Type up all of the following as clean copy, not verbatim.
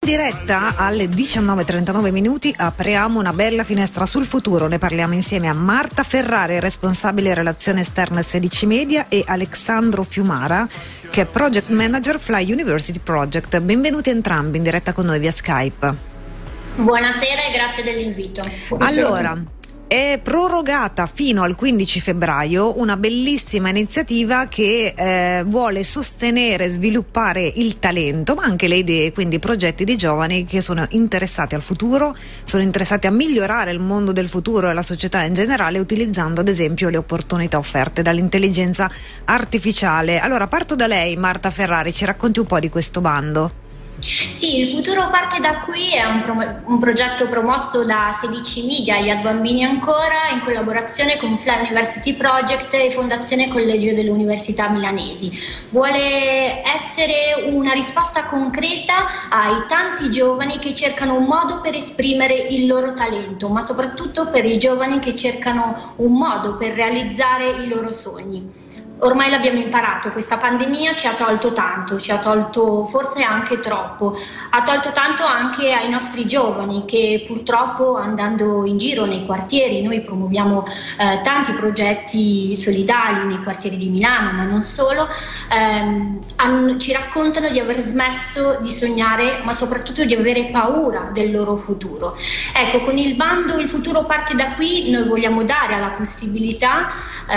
Diretta alle 19:39 minuti apriamo una bella finestra sul futuro. Ne parliamo insieme a Marta Ferrari, responsabile relazione esterna 16 Media, e Alexandro Fiumara, che è Project Manager Fly University Project. Benvenuti entrambi in diretta con noi via Skype. Buonasera e grazie dell'invito. Buonasera. Allora, è prorogata fino al 15 febbraio una bellissima iniziativa che vuole sostenere e sviluppare il talento, ma anche le idee, quindi progetti di giovani che sono interessati al futuro, sono interessati a migliorare il mondo del futuro e la società in generale, utilizzando ad esempio le opportunità offerte dall'intelligenza artificiale. Allora parto da lei, Marta Ferrari, ci racconti un po' di questo bando? Sì, il futuro parte da qui, è un progetto promosso da 16 Media e Yad Bambini ancora, in collaborazione con Fly University Project e Fondazione Collegio delle Università Milanesi. Vuole essere una risposta concreta ai tanti giovani che cercano un modo per esprimere il loro talento, ma soprattutto per i giovani che cercano un modo per realizzare i loro sogni. Ormai l'abbiamo imparato, questa pandemia ci ha tolto tanto, ci ha tolto forse anche troppo, ha tolto tanto anche ai nostri giovani che purtroppo, andando in giro nei quartieri, noi promuoviamo tanti progetti solidali nei quartieri di Milano, ma non solo, ci raccontano di aver smesso di sognare, ma soprattutto di avere paura del loro futuro. Ecco, con il bando Il futuro parte da qui noi vogliamo dare la possibilità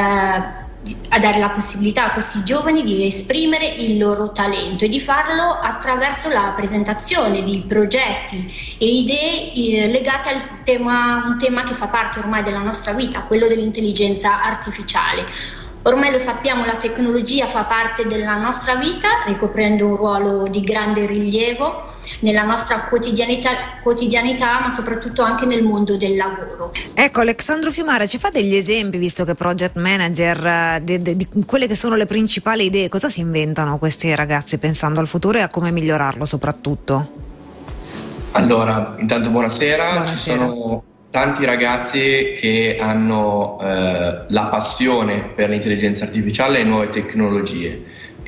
a questi giovani di esprimere il loro talento e di farlo attraverso la presentazione di progetti e idee legate al un tema che fa parte ormai della nostra vita, quello dell'intelligenza artificiale. Ormai lo sappiamo, la tecnologia fa parte della nostra vita, ricoprendo un ruolo di grande rilievo nella nostra quotidianità, ma soprattutto anche nel mondo del lavoro. Ecco, Alexandro Fiumara, ci fa degli esempi, visto che project manager, di quelle che sono le principali idee? Cosa si inventano questi ragazzi pensando al futuro e a come migliorarlo soprattutto? Allora, intanto buonasera. Ci sono tanti ragazzi che hanno la passione per l'intelligenza artificiale e le nuove tecnologie,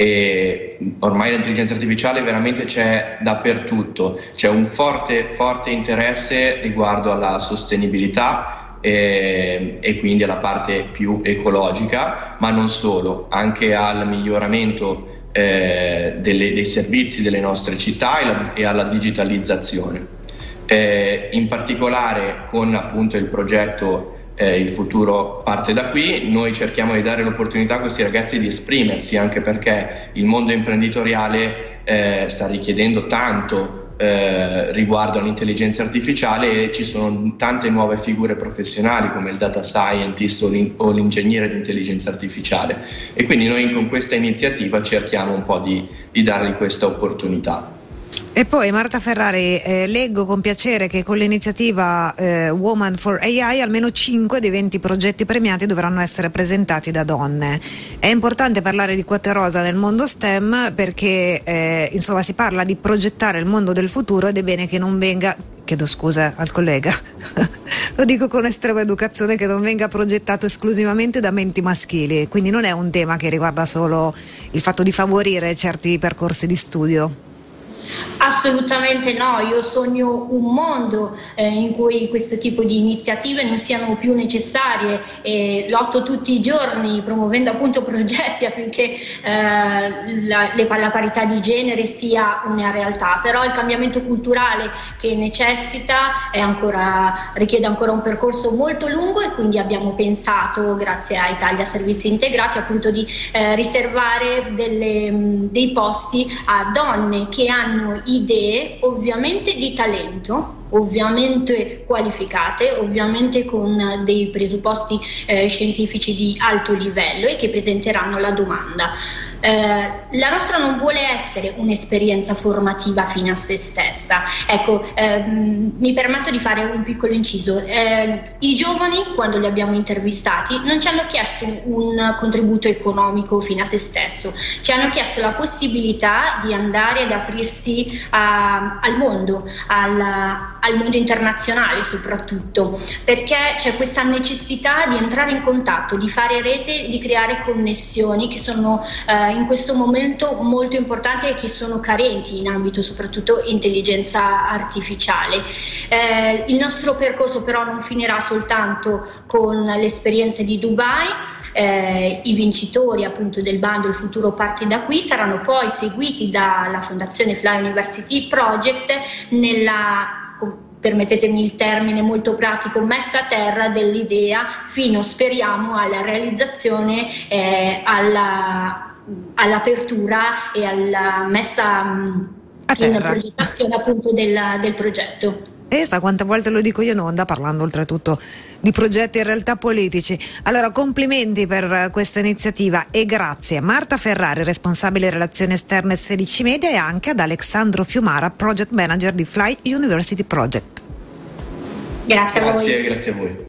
e ormai l'intelligenza artificiale veramente c'è dappertutto, c'è un forte interesse riguardo alla sostenibilità e quindi alla parte più ecologica, ma non solo, anche al miglioramento dei servizi delle nostre città e alla digitalizzazione. In particolare con appunto il progetto Il futuro parte da qui, noi cerchiamo di dare l'opportunità a questi ragazzi di esprimersi, anche perché il mondo imprenditoriale sta richiedendo tanto riguardo all'intelligenza artificiale, e ci sono tante nuove figure professionali come il data scientist o l'ingegnere di intelligenza artificiale, e quindi noi con questa iniziativa cerchiamo un po' di dargli questa opportunità. E poi Marta Ferrari, leggo con piacere che con l'iniziativa Woman for AI almeno 5 dei 20 progetti premiati dovranno essere presentati da donne. È importante parlare di quote rosa nel mondo STEM perché insomma si parla di progettare il mondo del futuro, ed è bene che non venga, chiedo scusa al collega, lo dico con estrema educazione, che non venga progettato esclusivamente da menti maschili, quindi non è un tema che riguarda solo il fatto di favorire certi percorsi di studio. Assolutamente no, io sogno un mondo in cui questo tipo di iniziative non siano più necessarie, e lotto tutti i giorni promuovendo appunto progetti affinché la parità di genere sia una realtà, però il cambiamento culturale che necessita richiede ancora un percorso molto lungo, e quindi abbiamo pensato, grazie a Italia Servizi Integrati, appunto di riservare dei posti a donne che hanno idee ovviamente di talento, ovviamente qualificate, ovviamente con dei presupposti scientifici di alto livello, e che presenteranno la domanda. La nostra non vuole essere un'esperienza formativa fine a se stessa. Ecco, mi permetto di fare un piccolo inciso. I giovani, quando li abbiamo intervistati, non ci hanno chiesto un contributo economico fine a se stesso, ci hanno chiesto la possibilità di andare ad aprirsi al mondo, al mondo internazionale soprattutto, perché c'è questa necessità di entrare in contatto, di fare rete, di creare connessioni che sono in questo momento molto importanti e che sono carenti in ambito soprattutto intelligenza artificiale. Il nostro percorso però non finirà soltanto con le esperienze di Dubai. I vincitori appunto del bando Il futuro parte da qui saranno poi seguiti dalla Fondazione Fly University Project nella, permettetemi il termine molto pratico, messa a terra dell'idea fino, speriamo, alla realizzazione, all'apertura e alla messa in progettazione appunto del progetto. Sa quante volte lo dico io in onda, parlando oltretutto di progetti in realtà politici. Allora, complimenti per questa iniziativa e grazie a Marta Ferrari, responsabile relazioni esterne 16 Media, e anche ad Alessandro Fiumara, project manager di Fly University Project. Grazie a voi. Grazie a voi.